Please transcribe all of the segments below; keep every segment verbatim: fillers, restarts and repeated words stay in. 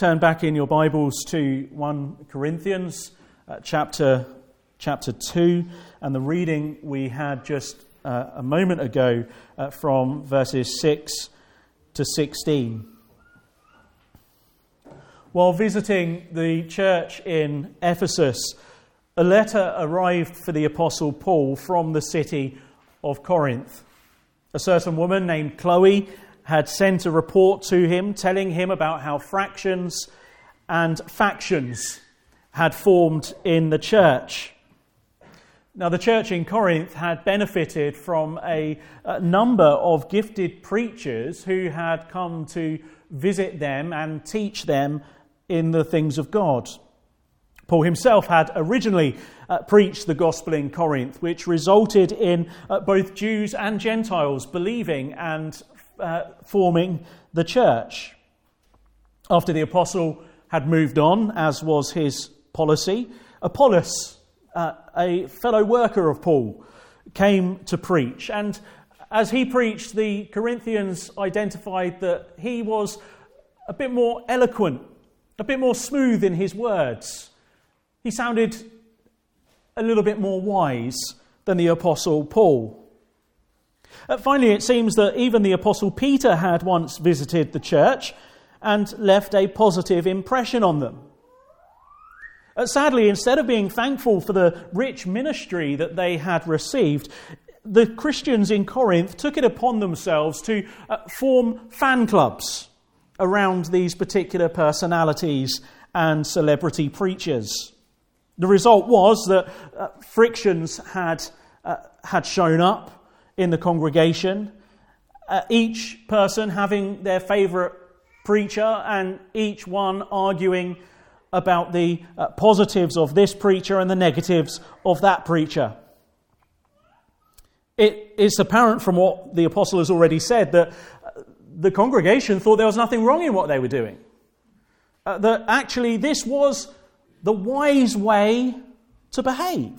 Turn back in your Bibles to First Corinthians uh, chapter chapter two, and the reading we had just uh, a moment ago uh, from verses six to sixteen. While visiting the church in Ephesus, a letter arrived for the Apostle Paul from the city of Corinth. A certain woman named Chloe had sent a report to him telling him about how fractions and factions had formed in the church. Now, the church in Corinth had benefited from a, a number of gifted preachers who had come to visit them and teach them in the things of God. Paul himself had originally uh, preached the gospel in Corinth, which resulted in uh, both Jews and Gentiles believing and Uh, forming the church. After the apostle had moved on, as was his policy, Apollos, uh, a fellow worker of Paul, came to preach. And as he preached, the Corinthians identified that he was a bit more eloquent, a bit more smooth in his words. He sounded a little bit more wise than the apostle Paul. Uh, finally, it seems that even the Apostle Peter had once visited the church and left a positive impression on them. Uh, sadly, instead of being thankful for the rich ministry that they had received, the Christians in Corinth took it upon themselves to uh, form fan clubs around these particular personalities and celebrity preachers. The result was that uh, frictions had, uh, had shown up in the congregation, uh, each person having their favourite preacher and each one arguing about the uh, positives of this preacher and the negatives of that preacher. It is apparent from what the apostle has already said that the congregation thought there was nothing wrong in what they were doing. Uh, that actually this was the wise way to behave.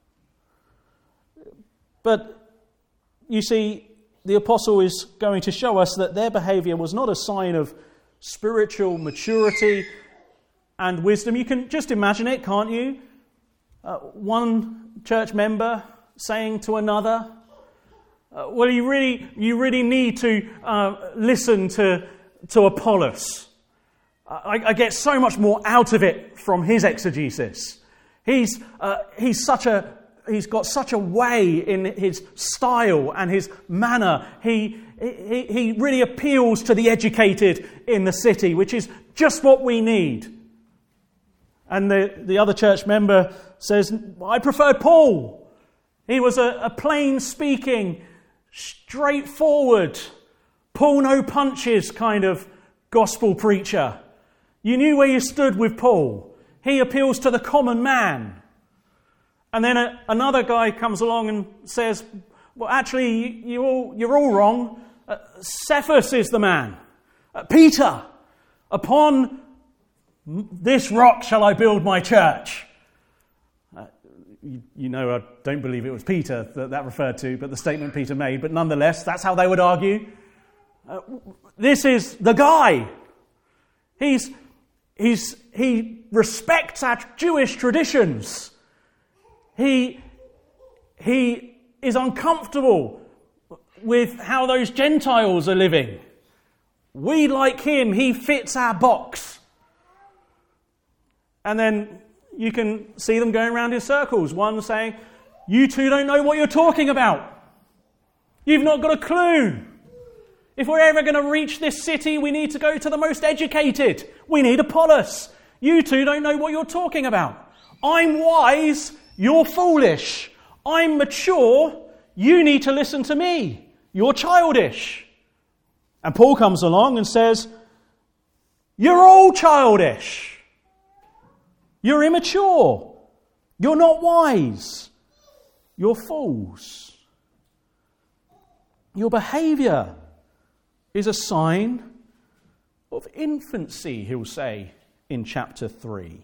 But you see, the apostle is going to show us that their behaviour was not a sign of spiritual maturity and wisdom. You can just imagine it, can't you? Uh, one church member saying to another, uh, well, you really you really need to uh, listen to, to Apollos. I, I get so much more out of it from his exegesis. He's uh, he's such a... He's got such a way in his style and his manner. He, he, he really appeals to the educated in the city, which is just what we need. And the, the other church member says, I prefer Paul. He was a, a plain-speaking, straightforward, pull no punches kind of gospel preacher. You knew where you stood with Paul. He appeals to the common man. And then a, another guy comes along and says, well, actually, you, you all, you're all wrong. Uh, Cephas is the man. Uh, Peter, upon this rock shall I build my church. Uh, you, you know, I don't believe it was Peter that that referred to, but the statement Peter made. But nonetheless, that's how they would argue. Uh, this is the guy. He's, he's, he respects our Jewish traditions. He, he is uncomfortable with how those Gentiles are living. We like him. He fits our box. And then you can see them going around in circles. One saying, you two don't know what you're talking about. You've not got a clue. If we're ever going to reach this city, we need to go to the most educated. We need Apollos. You two don't know what you're talking about. I'm wise. You're foolish. I'm mature. You need to listen to me. You're childish. And Paul comes along and says, you're all childish. You're immature. You're not wise. You're fools. Your behaviour is a sign of infancy, he'll say in chapter three.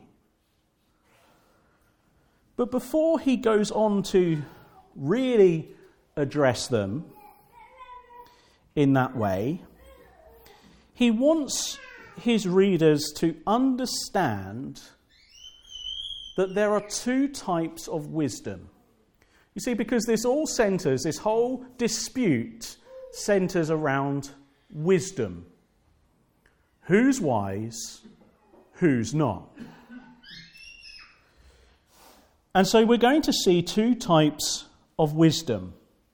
But before he goes on to really address them in that way, he wants his readers to understand that there are two types of wisdom. You see, because this all centres, this whole dispute centres around wisdom. Who's wise, who's not? And so we're going to see two types of wisdom.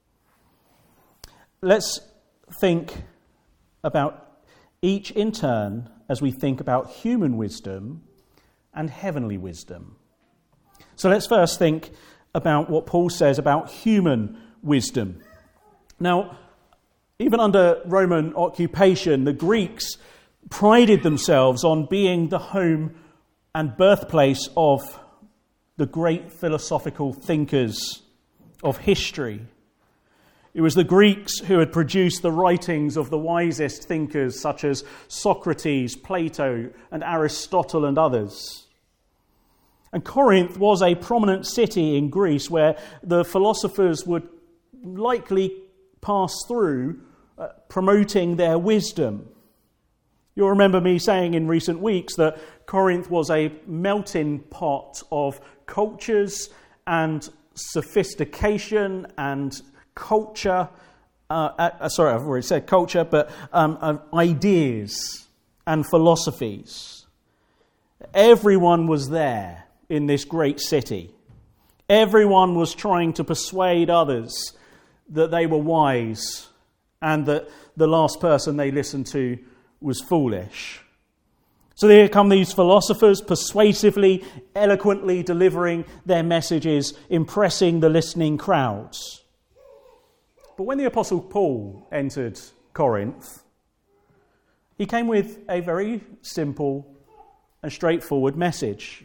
Let's think about each in turn as we think about human wisdom and heavenly wisdom. So let's first think about what Paul says about human wisdom. Now, even under Roman occupation, the Greeks prided themselves on being the home and birthplace of the great philosophical thinkers of history. It was the Greeks who had produced the writings of the wisest thinkers such as Socrates, Plato, and Aristotle and others. And Corinth was a prominent city in Greece where the philosophers would likely pass through uh, promoting their wisdom. You'll remember me saying in recent weeks that Corinth was a melting pot of cultures and sophistication and culture. Uh, uh, sorry, I've already said culture, but um, uh, ideas and philosophies. Everyone was there in this great city. Everyone was trying to persuade others that they were wise and that the last person they listened to was foolish. So here come these philosophers persuasively, eloquently delivering their messages, impressing the listening crowds. But when the Apostle Paul entered Corinth, he came with a very simple and straightforward message.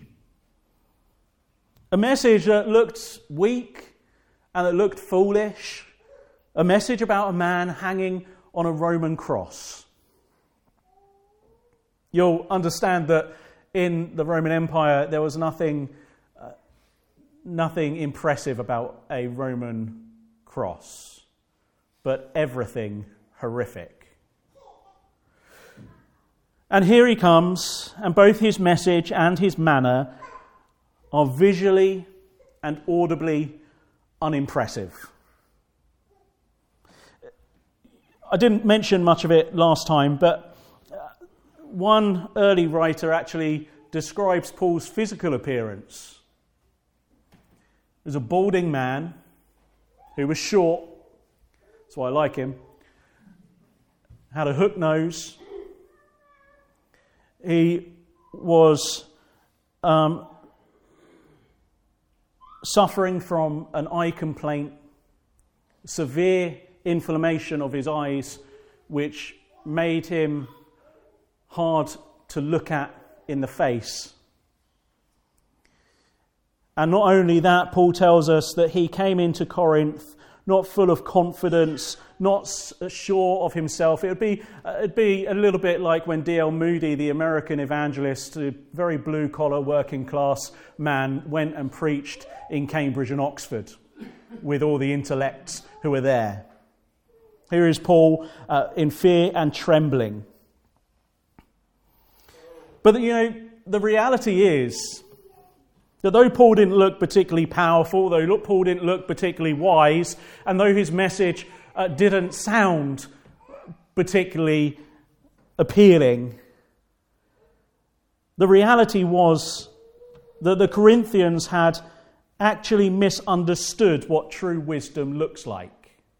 A message that looked weak and that looked foolish. A message about a man hanging on a Roman cross. You'll understand that in the Roman Empire there was nothing, uh, nothing impressive about a Roman cross, but everything horrific. And here he comes, and both his message and his manner are visually and audibly unimpressive. I didn't mention much of it last time, but one early writer actually describes Paul's physical appearance as a balding man who was short, that's why I like him, had a hook nose. He was um, suffering from an eye complaint, severe inflammation of his eyes, which made him hard to look at in the face. And not only that, Paul tells us that he came into Corinth not full of confidence, not sure of himself. It would be, uh, it'd be a little bit like when D L Moody, the American evangelist, a very blue-collar, working-class man, went and preached in Cambridge and Oxford with all the intellects who were there. Here is Paul uh, in fear and trembling. But, you know, the reality is that though Paul didn't look particularly powerful, though Paul didn't look particularly wise, and though his message uh, didn't sound particularly appealing, the reality was that the Corinthians had actually misunderstood what true wisdom looks like.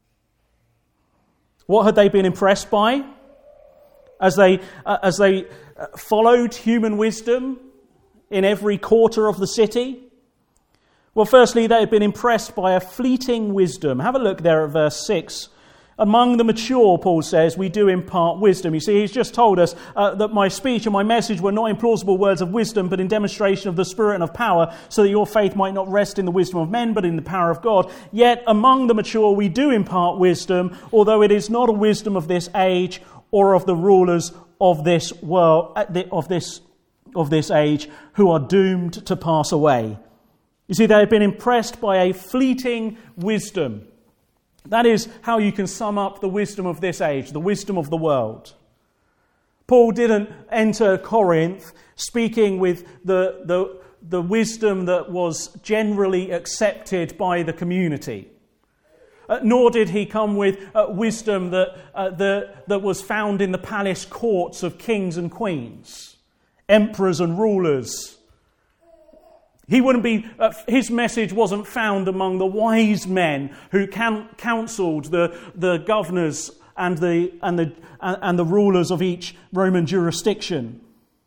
What had they been impressed by as they uh, as they uh, followed human wisdom in every quarter of the city? Well, firstly, they had been impressed by a fleeting wisdom. Have a look there at verse six. Among the mature, Paul says, we do impart wisdom. You see, he's just told us uh, that my speech and my message were not in plausible words of wisdom, but in demonstration of the Spirit and of power, so that your faith might not rest in the wisdom of men, but in the power of God. Yet among the mature, we do impart wisdom, although it is not a wisdom of this age or of the rulers of this world, of this, of this age, who are doomed to pass away. You see, they have been impressed by a fleeting wisdom. That is how you can sum up the wisdom of this age, the wisdom of the world. Paul didn't enter Corinth speaking with the, the, the wisdom that was generally accepted by the community. Uh, nor did he come with uh, wisdom that, uh, the, that was found in the palace courts of kings and queens, emperors and rulers. He wouldn't be. Uh, his message wasn't found among the wise men who can, counselled the, the governors and the and the and the rulers of each Roman jurisdiction.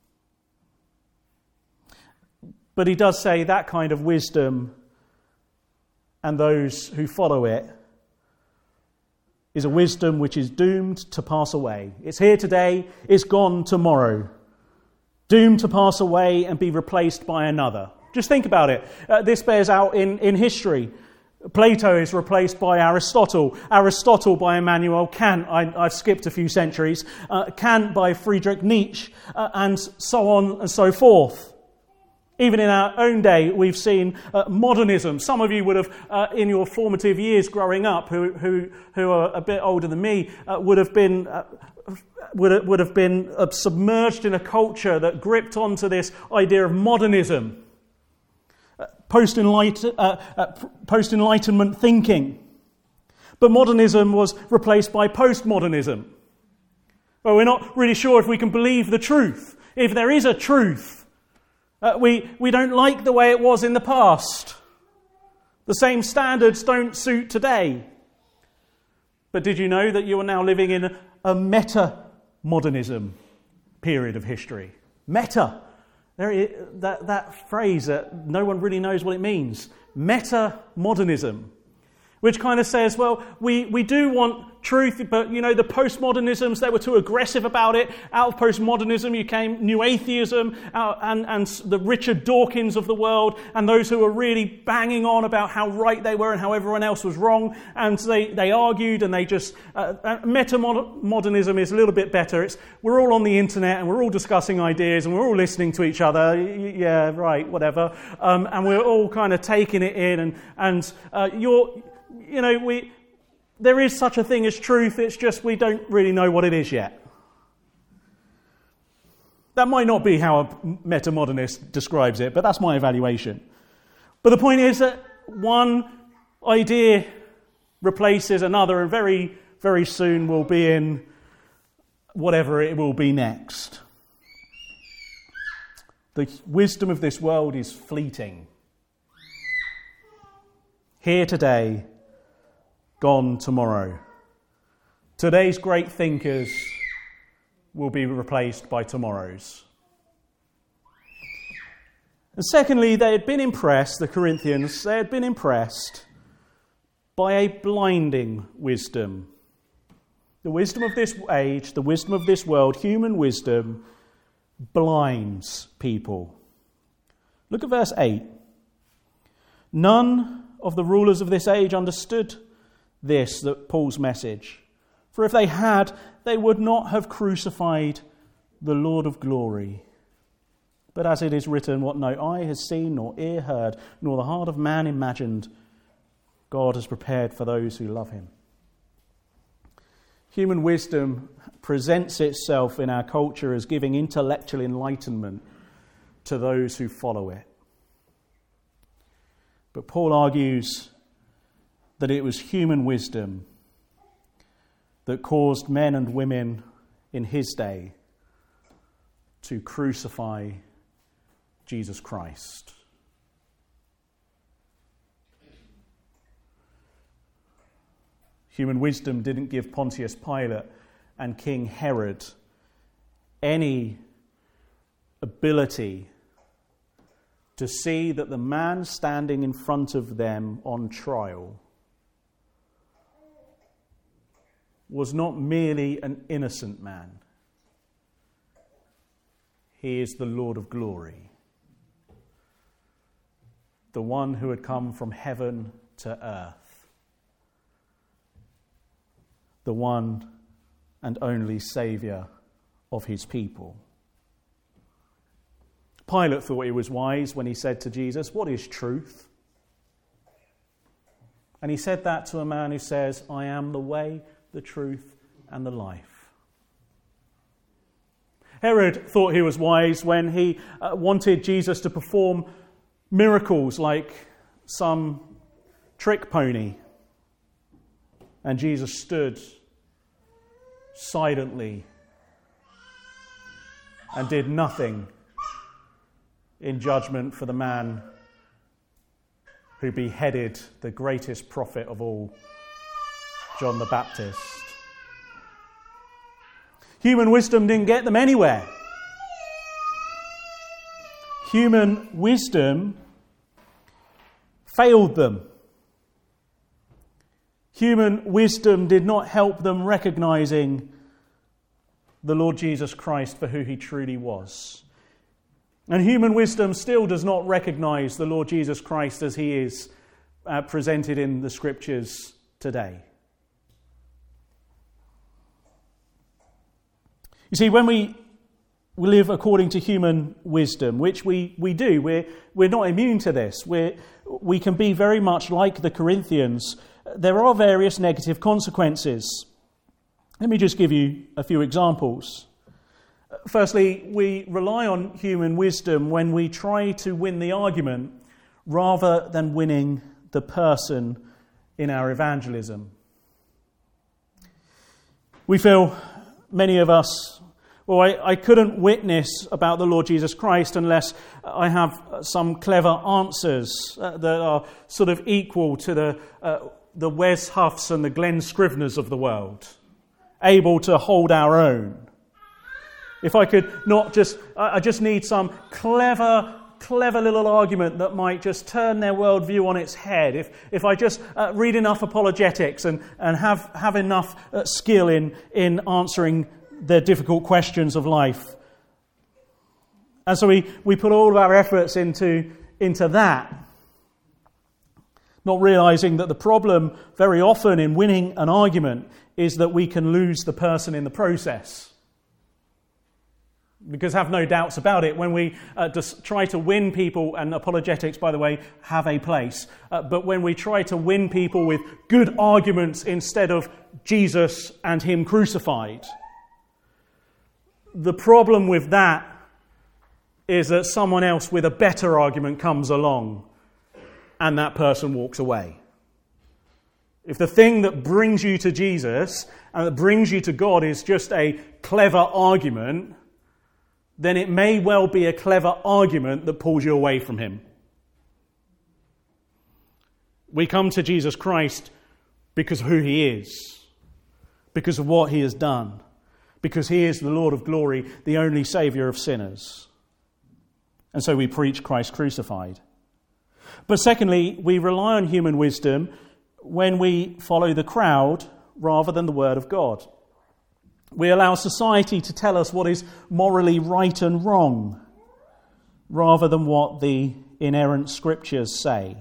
But he does say that kind of wisdom and those who follow it is a wisdom which is doomed to pass away. It's here today, it's gone tomorrow. Doomed to pass away and be replaced by another. Just think about it. Uh, this bears out in, in history. Plato is replaced by Aristotle. Aristotle by Immanuel Kant. I, I've skipped a few centuries. Uh, Kant by Friedrich Nietzsche, uh, and so on and so forth. Even in our own day, we've seen uh, modernism. Some of you would have, uh, in your formative years growing up, who who, who are a bit older than me, uh, would have been uh, would would have been uh, submerged in a culture that gripped onto this idea of modernism, uh, post-enlight- uh, uh, post-enlightenment thinking. But modernism was replaced by postmodernism. Well, we're not really sure if we can believe the truth, if there is a truth. Uh, we, we don't like the way it was in the past. The same standards don't suit today. But did you know that you are now living in a, a meta-modernism period of history? Meta. There is, that, that phrase, uh, no one really knows what it means. Meta-modernism. Which kind of says, well, we, we do want truth, but, you know, the postmodernisms, they were too aggressive about it. Out of postmodernism, you came new atheism out, and, and the Richard Dawkins of the world, and those who were really banging on about how right they were and how everyone else was wrong. And they, they argued and they just... Uh, meta-modernism is a little bit better. It's we're all on the internet and we're all discussing ideas and we're all listening to each other. Yeah, right, whatever. Um, and we're all kind of taking it in. And, and uh, you're... You know, we there is such a thing as truth, it's just we don't really know what it is yet. That might not be how a meta-modernist describes it, but that's my evaluation. But the point is that one idea replaces another, and very, very soon we'll be in whatever it will be next. The wisdom of this world is fleeting. Here today, gone tomorrow. Today's great thinkers will be replaced by tomorrow's. And secondly, they had been impressed, the Corinthians, they had been impressed by a blinding wisdom. The wisdom of this age, the wisdom of this world, human wisdom, blinds people. Look at verse eight. None of the rulers of this age understood this, that Paul's message. For if they had, they would not have crucified the Lord of glory. But as it is written, what no eye has seen, nor ear heard, nor the heart of man imagined, God has prepared for those who love him. Human wisdom presents itself in our culture as giving intellectual enlightenment to those who follow it. But Paul argues that it was human wisdom that caused men and women in his day to crucify Jesus Christ. Human wisdom didn't give Pontius Pilate and King Herod any ability to see that the man standing in front of them on trial was not merely an innocent man. He is the Lord of glory, the one who had come from heaven to earth, the one and only Saviour of his people. Pilate thought he was wise when he said to Jesus, "What is truth?" And he said that to a man who says, "I am the way, the truth, and the life." Herod thought he was wise when he uh, wanted Jesus to perform miracles like some trick pony. And Jesus stood silently and did nothing in judgment for the man who beheaded the greatest prophet of all, John the Baptist. Human wisdom didn't get them anywhere. Human wisdom failed them. Human wisdom did not help them recognizing the Lord Jesus Christ for who he truly was. And human wisdom still does not recognize the Lord Jesus Christ as he is uh, presented in the Scriptures today. You see, when we live according to human wisdom, which we, we do, we're, we're not immune to this. We're, we can be very much like the Corinthians. There are various negative consequences. Let me just give you a few examples. Firstly, we rely on human wisdom when we try to win the argument rather than winning the person in our evangelism. We feel, many of us, well, I, I couldn't witness about the Lord Jesus Christ unless I have some clever answers uh, that are sort of equal to the uh, the Wes Huffs and the Glenn Scriveners of the world, able to hold our own. If I could not just, I just need some clever, clever little argument that might just turn their worldview on its head. If if I just uh, read enough apologetics and, and have, have enough uh, skill in, in answering their difficult questions of life. And so we, we put all of our efforts into, into that, not realizing that the problem very often in winning an argument is that we can lose the person in the process. Because have no doubts about it, when we uh, just try to win people, and apologetics, by the way, have a place, uh, but when we try to win people with good arguments instead of Jesus and him crucified, the problem with that is that someone else with a better argument comes along and that person walks away. If the thing that brings you to Jesus and that brings you to God is just a clever argument, then it may well be a clever argument that pulls you away from him. We come to Jesus Christ because of who he is, because of what he has done, because he is the Lord of glory, the only Saviour of sinners. And so we preach Christ crucified. But secondly, we rely on human wisdom when we follow the crowd rather than the Word of God. We allow society to tell us what is morally right and wrong, rather than what the inerrant Scriptures say.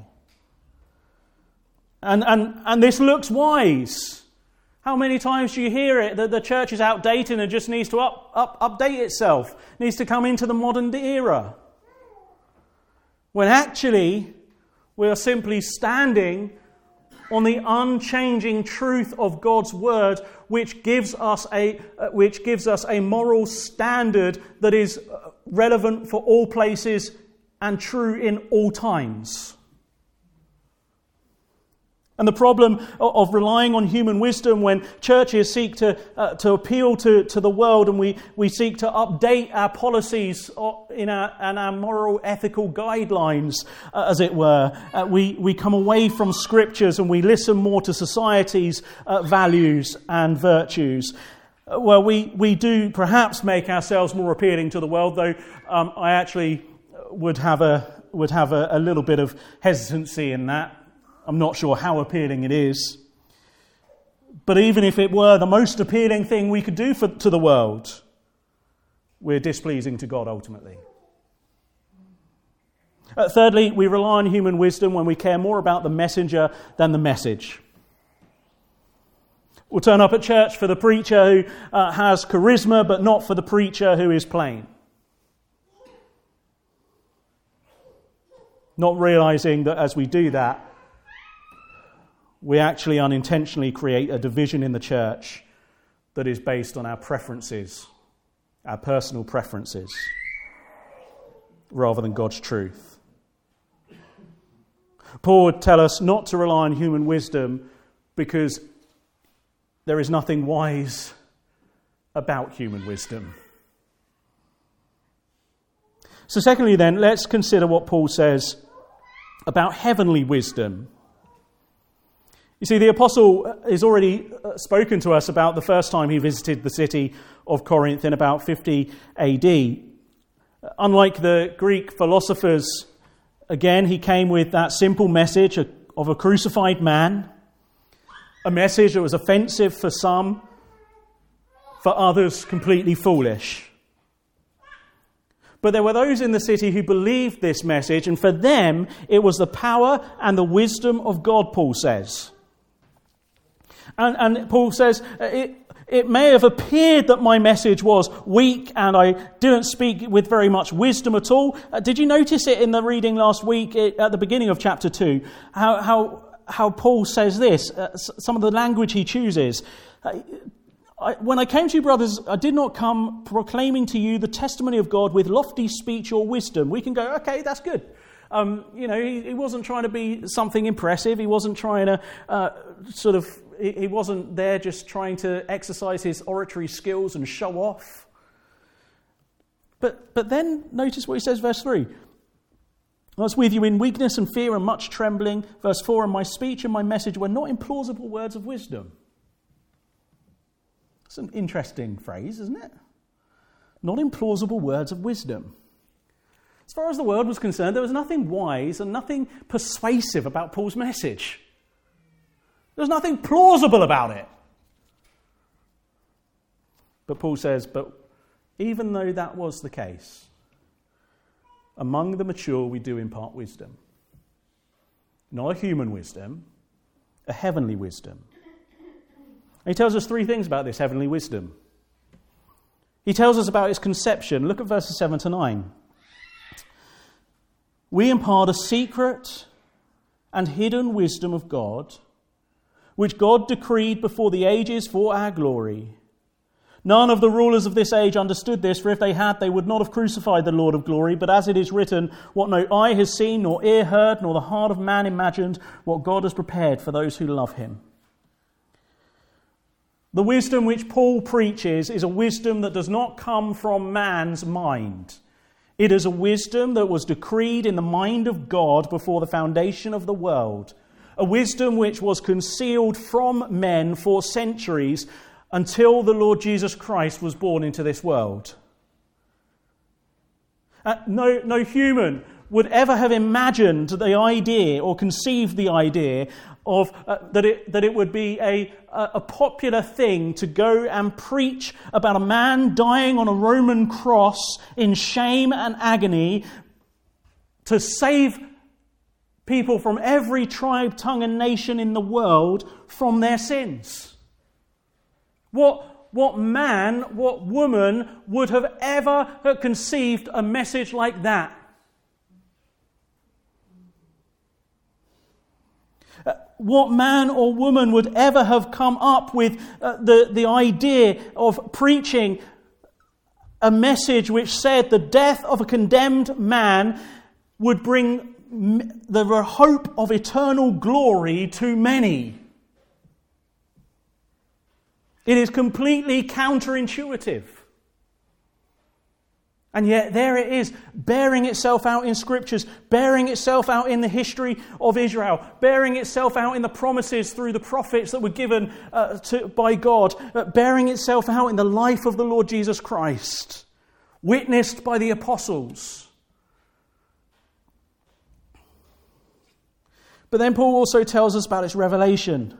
And, and, and this looks wise. How many times do you hear it that the church is outdated and just needs to up, up, update itself, needs to come into the modern era? When actually we are simply standing on the unchanging truth of God's word, which gives us a uh, which gives us a moral standard that is relevant for all places and true in all times. And the problem of relying on human wisdom when churches seek to uh, to appeal to, to the world, and we, we seek to update our policies in our and our moral ethical guidelines, uh, as it were, uh, we, we come away from Scriptures and we listen more to society's uh, values and virtues. Uh, well, we, we do perhaps make ourselves more appealing to the world, though um, I actually would have a would have a, a little bit of hesitancy in that. I'm not sure how appealing it is. But even if it were the most appealing thing we could do for, to the world, we're displeasing to God ultimately. Uh, thirdly, we rely on human wisdom when we care more about the messenger than the message. We'll turn up at church for the preacher who uh, has charisma, but not for the preacher who is plain. Not realizing that as we do that, we actually unintentionally create a division in the church that is based on our preferences our personal preferences, rather than God's truth. Paul would tell us not to rely on human wisdom because there is nothing wise about human wisdom. So secondly then, let's consider what Paul says about heavenly wisdom. You see, the apostle has already spoken to us about the first time he visited the city of Corinth in about fifty A D. Unlike the Greek philosophers, again, he came with that simple message of a crucified man, a message that was offensive for some, for others completely foolish. But there were those in the city who believed this message, and for them it was the power and the wisdom of God, Paul says. And, and Paul says, it, it may have appeared that my message was weak and I didn't speak with very much wisdom at all. Uh, did you notice it in the reading last week it, at the beginning of chapter two? How, how, how Paul says this, uh, some of the language he chooses. Uh, I, when I came to you, brothers, I did not come proclaiming to you the testimony of God with lofty speech or wisdom. We can go, okay, that's good. Um, you know, he, he wasn't trying to be something impressive. He wasn't trying to uh, sort of, he, he wasn't there just trying to exercise his oratory skills and show off. But, but then notice what he says, verse three. I was with you in weakness and fear and much trembling. Verse four, and my speech and my message were not implausible words of wisdom. It's an interesting phrase, isn't it? Not implausible words of wisdom. As far as the world was concerned, there was nothing wise and nothing persuasive about Paul's message. There was nothing plausible about it. But Paul says, but even though that was the case, among the mature we do impart wisdom. Not a human wisdom, a heavenly wisdom. He tells us three things about this heavenly wisdom. He tells us about its conception. Look at verses seven to nine. We impart a secret and hidden wisdom of God, which God decreed before the ages for our glory. None of the rulers of this age understood this, for if they had, they would not have crucified the Lord of glory. But as it is written, what no eye has seen, nor ear heard, nor the heart of man imagined, what God has prepared for those who love him. The wisdom which Paul preaches is a wisdom that does not come from man's mind. It is a wisdom that was decreed in the mind of God before the foundation of the world. A wisdom which was concealed from men for centuries until the Lord Jesus Christ was born into this world. Uh, no, no human would ever have imagined the idea or conceived the idea of uh, that it that it would be a, a popular thing to go and preach about a man dying on a Roman cross in shame and agony to save people from every tribe, tongue and nation in the world from their sins. What, what man, what woman would have ever conceived a message like that? What man or woman would ever have come up with uh, the, the idea of preaching a message which said the death of a condemned man would bring the hope of eternal glory to many? It is completely counterintuitive. And yet there it is, bearing itself out in scriptures, bearing itself out in the history of Israel, bearing itself out in the promises through the prophets that were given uh, to, by God, uh, bearing itself out in the life of the Lord Jesus Christ, witnessed by the apostles. But then Paul also tells us about its revelation.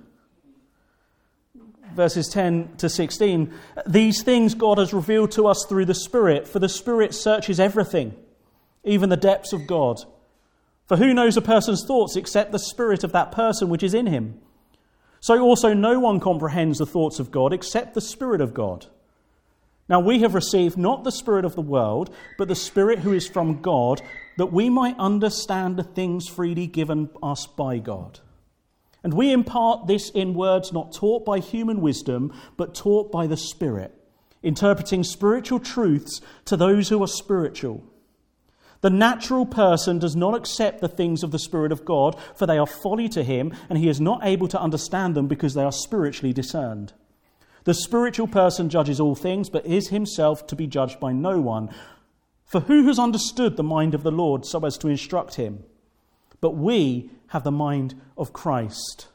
Verses ten to sixteen, these things God has revealed to us through the Spirit, for the Spirit searches everything, even the depths of God. For who knows a person's thoughts except the spirit of that person which is in him? So also no one comprehends the thoughts of God except the Spirit of God. Now we have received not the spirit of the world, but the Spirit who is from God, that we might understand the things freely given us by God. And we impart this in words not taught by human wisdom, but taught by the Spirit, interpreting spiritual truths to those who are spiritual. The natural person does not accept the things of the Spirit of God, for they are folly to him, and he is not able to understand them because they are spiritually discerned. The spiritual person judges all things, but is himself to be judged by no one. For who has understood the mind of the Lord so as to instruct him? But we have the mind of Christ.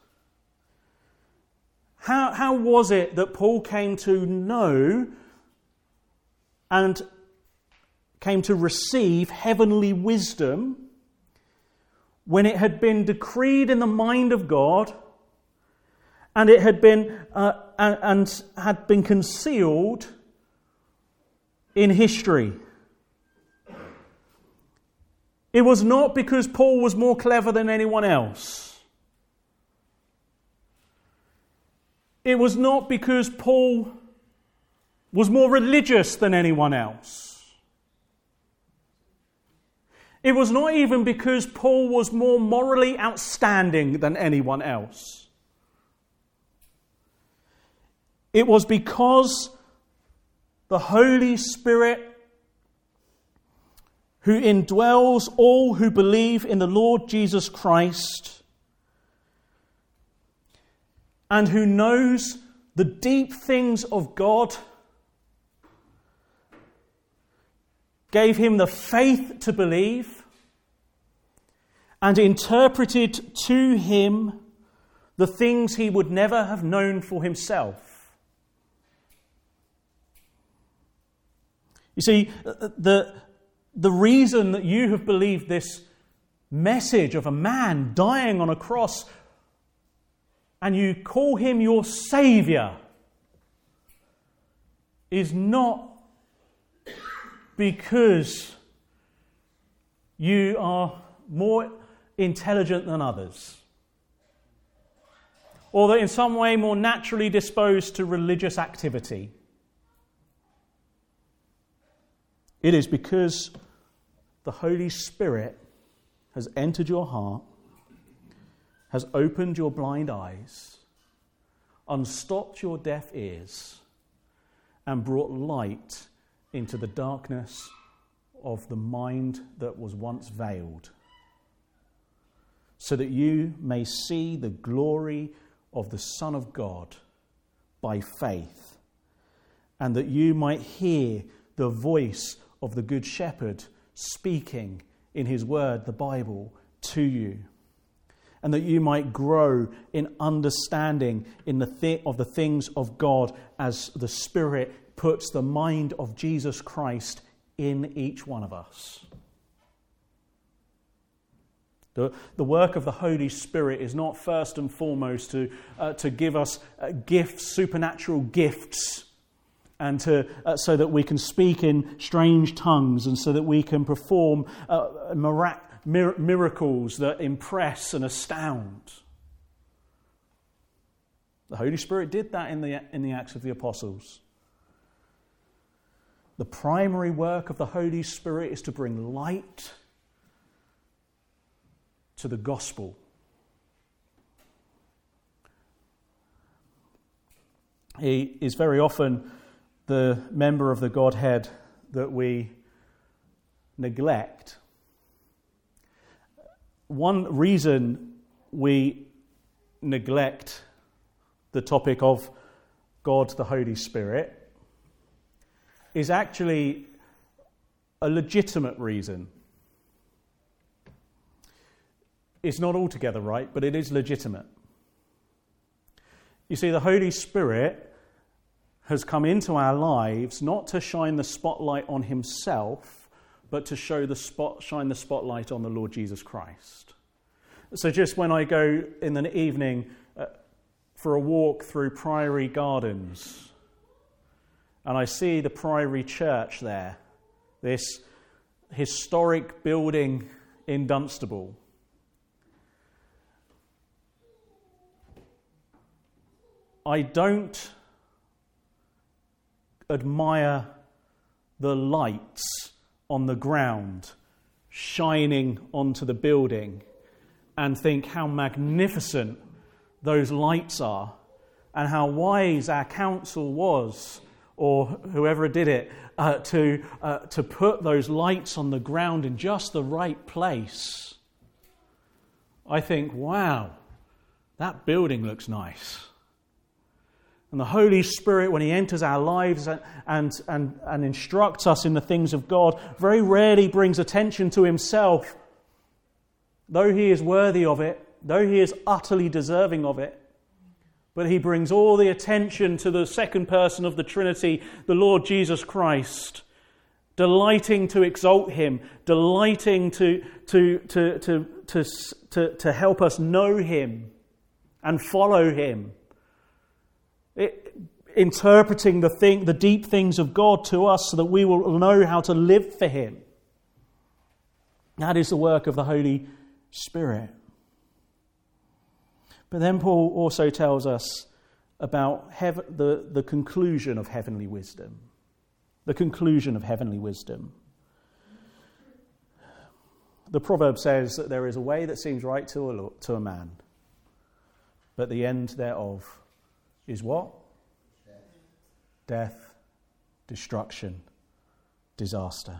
How, how was it that Paul came to know and came to receive heavenly wisdom when it had been decreed in the mind of God and it had been uh, and, and had been concealed in history? It was not because Paul was more clever than anyone else. It was not because Paul was more religious than anyone else. It was not even because Paul was more morally outstanding than anyone else. It was because the Holy Spirit, who indwells all who believe in the Lord Jesus Christ and who knows the deep things of God, gave him the faith to believe and interpreted to him the things he would never have known for himself. You see, the, the reason that you have believed this message of a man dying on a cross and you call him your Saviour is not because you are more intelligent than others, or that in some way more naturally disposed to religious activity. It is because the Holy Spirit has entered your heart, has opened your blind eyes, unstopped your deaf ears, and brought light into the darkness of the mind that was once veiled, so that you may see the glory of the Son of God by faith, and that you might hear the voice of the Good Shepherd speaking in his word, the Bible, to you, and that you might grow in understanding in the th- of the things of God as the Spirit puts the mind of Jesus Christ in each one of us. The, the work of the Holy Spirit is not first and foremost to, uh, to give us uh, gifts, supernatural gifts, and to uh, so that we can speak in strange tongues and so that we can perform uh, mirac- mir- miracles that impress and astound. The Holy Spirit did that in the in the Acts of the Apostles. The primary work of the Holy Spirit is to bring light to the gospel. He is very often the member of the Godhead that we neglect. One reason we neglect the topic of God the Holy Spirit is actually a legitimate reason. It's not altogether right, but it is legitimate. You see, the Holy Spirit has come into our lives not to shine the spotlight on himself, but to show the spot, shine the spotlight on the Lord Jesus Christ. So just when I go in the evening uh, for a walk through Priory Gardens, and I see the Priory Church there, this historic building in Dunstable, I don't admire the lights on the ground shining onto the building and think how magnificent those lights are and how wise our council was or whoever did it, uh, to, uh, to put those lights on the ground in just the right place, I think, wow, that building looks nice. And the Holy Spirit, when he enters our lives and, and, and, and instructs us in the things of God, very rarely brings attention to himself, though he is worthy of it, though he is utterly deserving of it. But he brings all the attention to the second person of the Trinity, the Lord Jesus Christ, delighting to exalt him, delighting to, to, to, to, to, to, to help us know him and follow him. It, interpreting the thing, the deep things of God to us so that we will know how to live for him. That is the work of the Holy Spirit. But then Paul also tells us about heaven, the, the conclusion of heavenly wisdom. The conclusion of heavenly wisdom. The proverb says that there is a way that seems right to a, to a man, but the end thereof is what? Death. Death, destruction, disaster.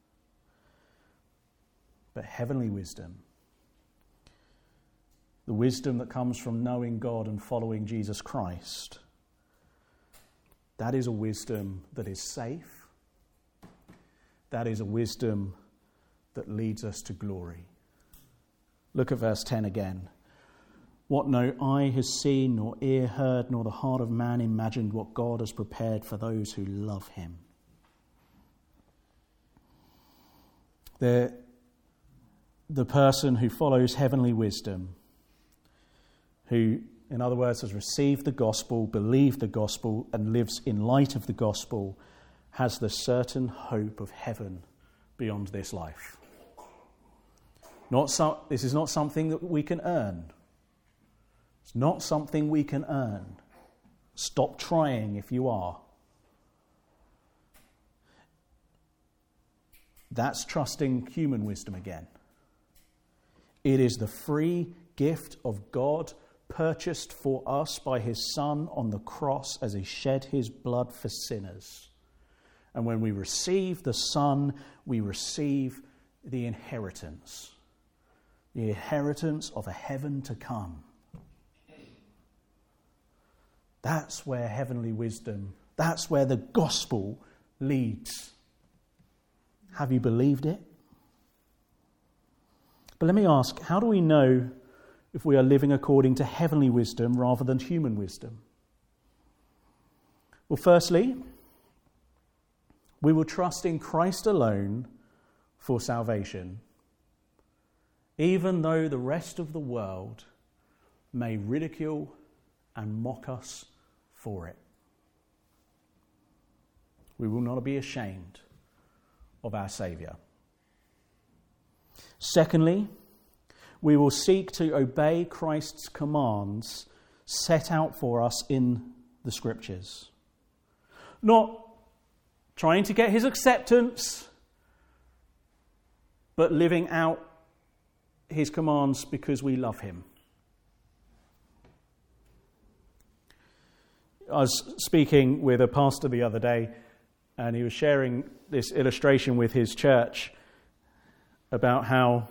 But heavenly wisdom, the wisdom that comes from knowing God and following Jesus Christ, that is a wisdom that is safe. That is a wisdom that leads us to glory. Look at verse ten again. What no eye has seen, nor ear heard, nor the heart of man imagined, what God has prepared for those who love him. The, the person who follows heavenly wisdom, who, in other words, has received the gospel, believed the gospel, and lives in light of the gospel, has the certain hope of heaven beyond this life. Not so, this is not something that we can earn. It's not something we can earn. Stop trying if you are. That's trusting human wisdom again. It is the free gift of God, purchased for us by his Son on the cross as he shed his blood for sinners. And when we receive the Son, we receive the inheritance. The inheritance of a heaven to come. That's where heavenly wisdom, that's where the gospel leads. Have you believed it? But let me ask, how do we know if we are living according to heavenly wisdom rather than human wisdom? Well, firstly, we will trust in Christ alone for salvation, even though the rest of the world may ridicule and mock us for it. We will not be ashamed of our Saviour. Secondly, we will seek to obey Christ's commands set out for us in the Scriptures. Not trying to get his acceptance, but living out his commands because we love him. I was speaking with a pastor the other day, and he was sharing this illustration with his church about how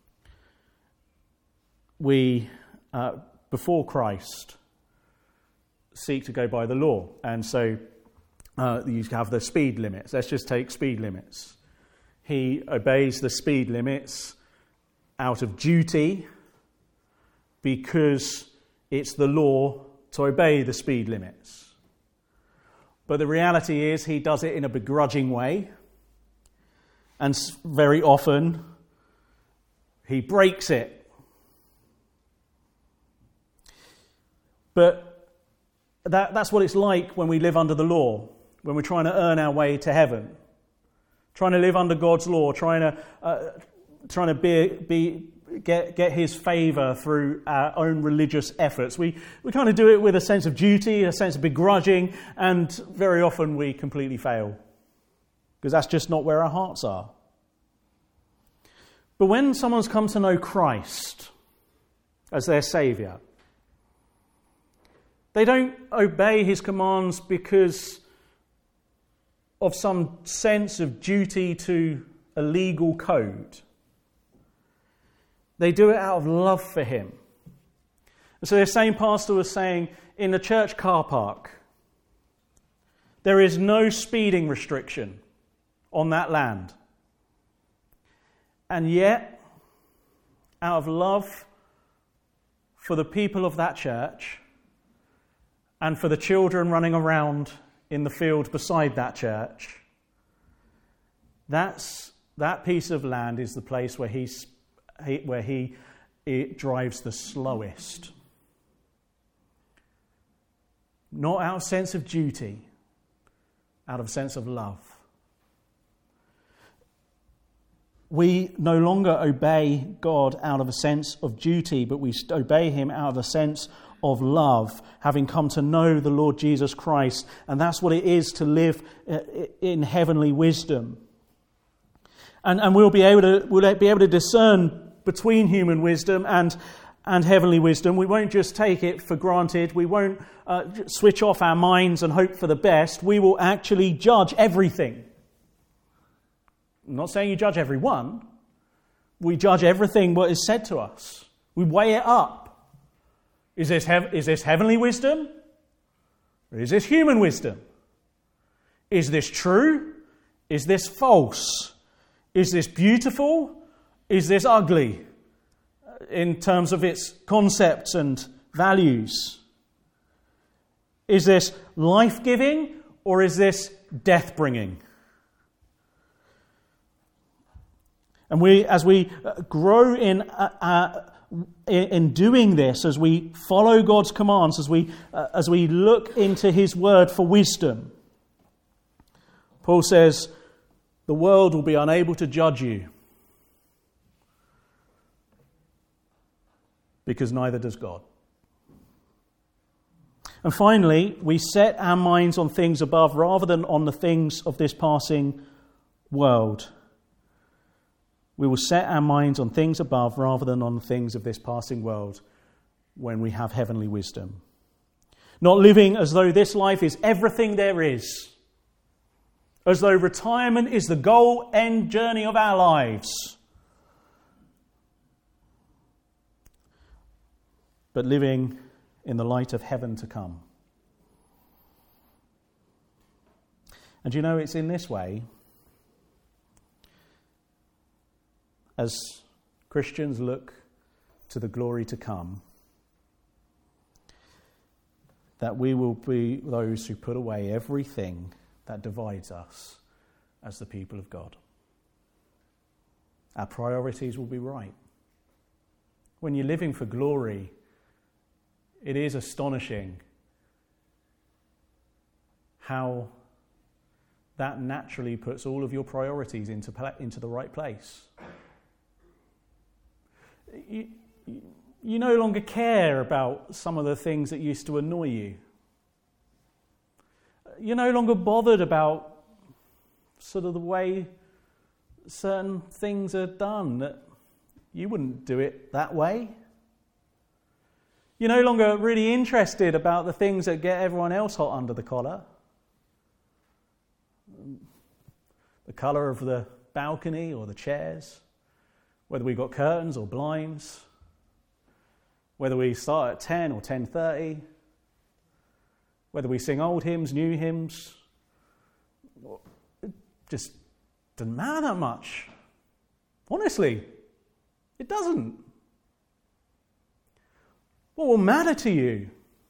we, uh, before Christ, seek to go by the law. And so uh, you have the speed limits. Let's just take speed limits. He obeys the speed limits out of duty because it's the law to obey the speed limits. But the reality is he does it in a begrudging way, and very often he breaks it. But that, that's what it's like when we live under the law, when we're trying to earn our way to heaven, trying to live under God's law, trying to uh, trying to be, be get get His favour through our own religious efforts. We we kind of do it with a sense of duty, a sense of begrudging, and very often we completely fail because that's just not where our hearts are. But when someone's come to know Christ as their Saviour, they don't obey His commands because of some sense of duty to a legal code. They do it out of love for him. And so the same pastor was saying, in the church car park, there is no speeding restriction on that land. And yet, out of love for the people of that church and for the children running around in the field beside that church, that's, that piece of land is the place where, he's, he, where he it drives the slowest. Not out of sense of duty, out of sense of love. We no longer obey God out of a sense of duty, but we obey him out of a sense of love, having come to know the Lord Jesus Christ. And that's what it is to live in heavenly wisdom. And, and we'll be able to we'll be able to discern between human wisdom and and heavenly wisdom. We won't just take it for granted. We won't uh, switch off our minds and hope for the best. We will actually judge everything. I'm not saying you judge everyone. We judge everything what is said to us. We weigh it up. Is this, hev- is this heavenly wisdom? Or is this human wisdom? Is this true? Is this false? Is this beautiful? Is this ugly? In terms of its concepts and values. Is this life-giving or is this death-bringing? And we, as we grow in uh, uh, in doing this, as we follow God's commands, as we uh, as we look into His Word for wisdom, Paul says, the world will be unable to judge you, because neither does God. And finally, we set our minds on things above rather than on the things of this passing world. We will set our minds on things above rather than on the things of this passing world when we have heavenly wisdom. Not living as though this life is everything there is. As though retirement is the goal end journey of our lives. But living in the light of heaven to come. And you know, it's in this way, as Christians look to the glory to come, that we will be those who put away everything that divides us as the people of God. Our priorities will be right. When you're living for glory, it is astonishing how that naturally puts all of your priorities into, into the right place. You, you no longer care about some of the things that used to annoy you. You're no longer bothered about sort of the way certain things are done, that you wouldn't do it that way. You're no longer really interested about the things that get everyone else hot under the collar. The colour of the balcony or the chairs, whether we've got curtains or blinds, whether we start at ten or ten thirty, whether we sing old hymns, new hymns. It just doesn't matter that much. Honestly, it doesn't. What will matter to you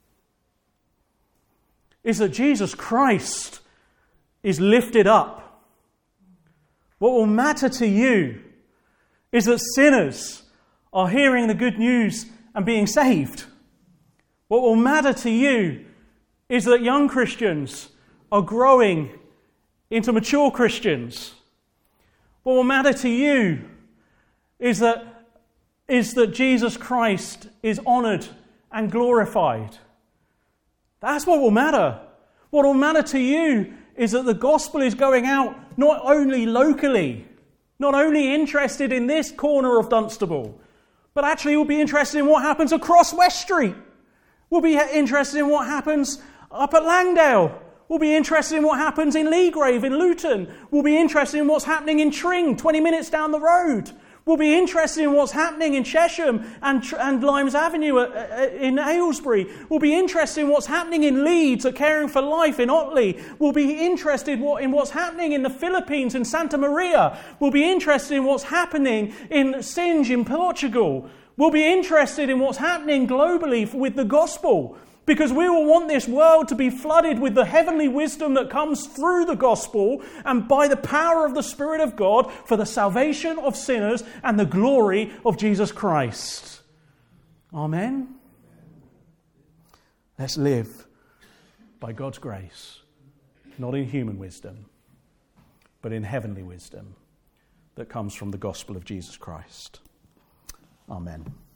is that Jesus Christ is lifted up. What will matter to you is that sinners are hearing the good news and being saved. What will matter to you is that young Christians are growing into mature Christians. What will matter to you is that is that Jesus Christ is honoured and glorified. That's what will matter. What will matter to you is that the gospel is going out not only locally, not only interested in this corner of Dunstable, but actually we'll be interested in what happens across West Street. We'll be interested in what happens up at Langdale. We'll be interested in what happens in Leagrave in Luton. We'll be interested in what's happening in Tring, twenty minutes down the road. We'll be interested in what's happening in Chesham and, and Limes Avenue at, at, in Aylesbury. We'll be interested in what's happening in Leeds at Caring for Life in Otley. We'll be interested in what's happening in the Philippines in Santa Maria. We'll be interested in what's happening in Singe in Portugal. We'll be interested in what's happening globally with the gospel, because we will want this world to be flooded with the heavenly wisdom that comes through the gospel and by the power of the Spirit of God for the salvation of sinners and the glory of Jesus Christ. Amen? Let's live by God's grace, not in human wisdom, but in heavenly wisdom that comes from the gospel of Jesus Christ. Amen.